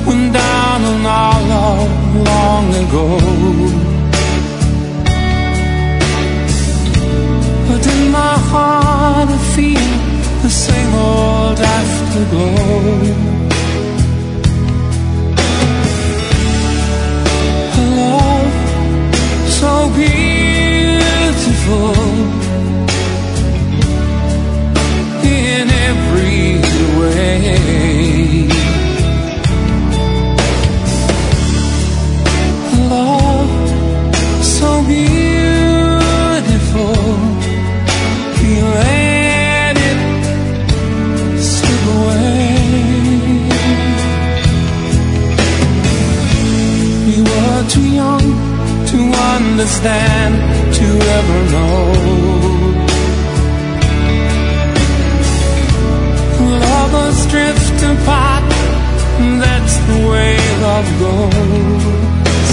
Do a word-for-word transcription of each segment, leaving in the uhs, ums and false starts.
went down on our love long ago. But in my heart I feel the same old afterglow. A love so beautiful in every way. A love so beautiful, we let it slip away. We were too young to understand, to ever know. Lovers drift apart, that's the way love goes.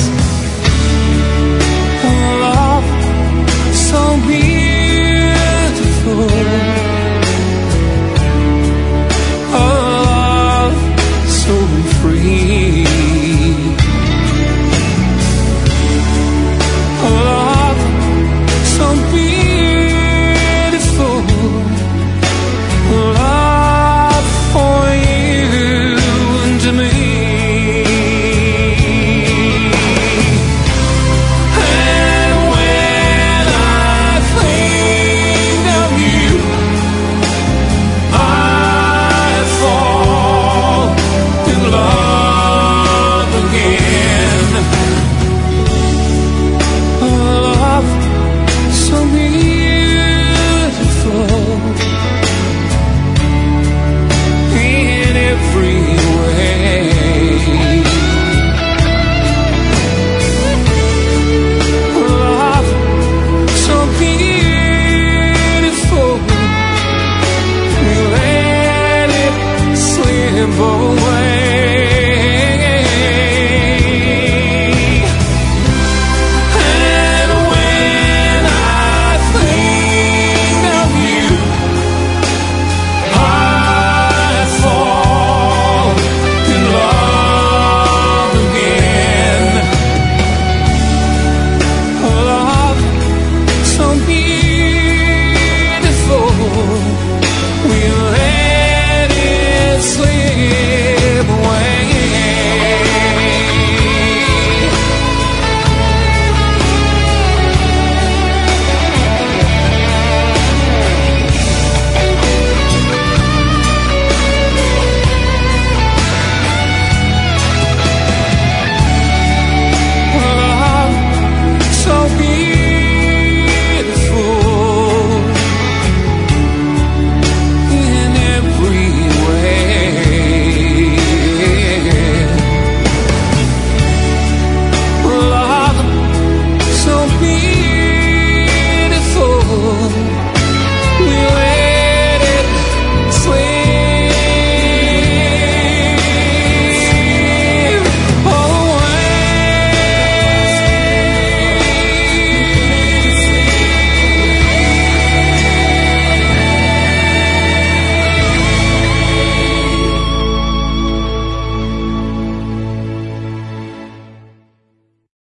A love so beautiful, a love so free, a love so beautiful, love for you and me. And when I think of you, I fall in love again. A love so beautiful in every way. Love so beautiful, we let it slip away.